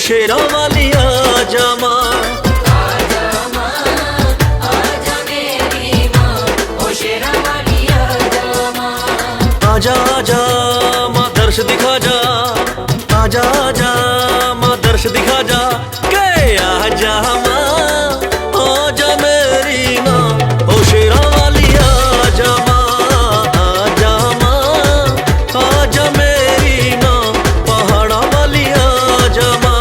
शेरा वाली आजा माँ, आजा माँ, आजा मेरी माँ, ओ शेरा वाली आजा माँ। आजा आजा माँ दर्श दिखा जा, आजा आजा माँ दर्श दिखा जा, के आजा माँ, आजा मेरी माँ, ओ शेरा वाली आजा माँ, आजा माँ, आजा मेरी माँ, पहाड़ा वाली आजा माँ।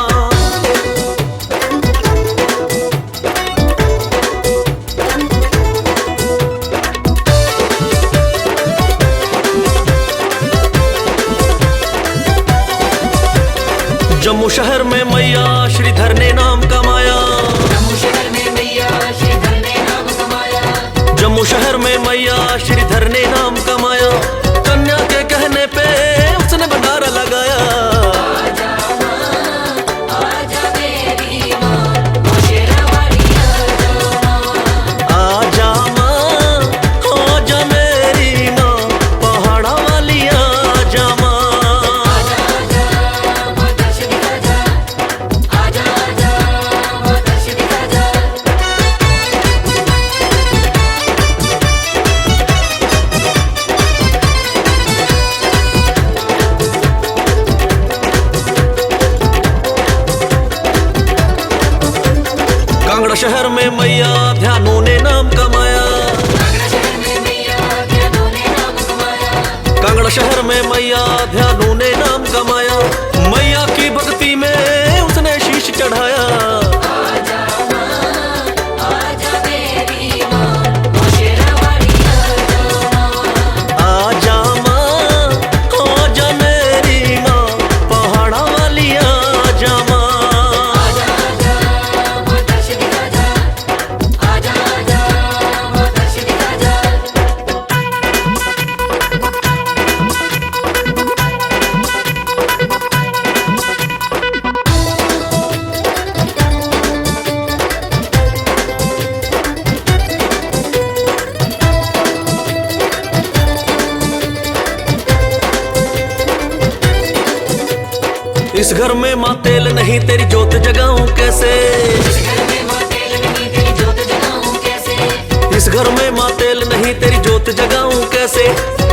जम्मू शहर में मैया श्रीधर ने नाम कमाया, जम्मू शहर में मैया श्रीधर ने नाम कमाया, जम्मू शहर में मैया श्रीधर ने नाम कमाया, कन्या के कहने पे उसने भंडारा लगाया। आजा माँ, आजा मेरी माँ, ओ शेरा वाली आजा माँ। आजा माँ, आजा मेरी माँ, पहाड़ा वाली आजा माँ। आजा आजा माँ दर्श दिखा जा, आजा आजा माँ दर्श दिखा जा। कांगड़ा शहर में मैया ध्यानों ने नाम कमाया, कांगड़ा शहर में मैया ध्यानों ने नाम कमाया, कांगड़ा शहर में मैया ध्यानों ने नाम कमाया, मैया की भक्ति में उसने शीश चढ़ाया। आजा माँ, आजा मेरी माँ, ओ शेरा वाली आजा माँ। आजा माँ, आजा मेरी माँ, पहाड़ा वाली आजा माँ। आजा आजा माँ दर्श दिखा जा, आजा आजा माँ दर्श दिखा जा। इस घर में माँ तेल नहीं तेरी जोत जगाऊं कैसे, इस घर में माँ तेल नहीं तेरी जोत जगाऊं कैसे, इस घर में माँ तेल नहीं तेरी जोत जगाऊं कैसे,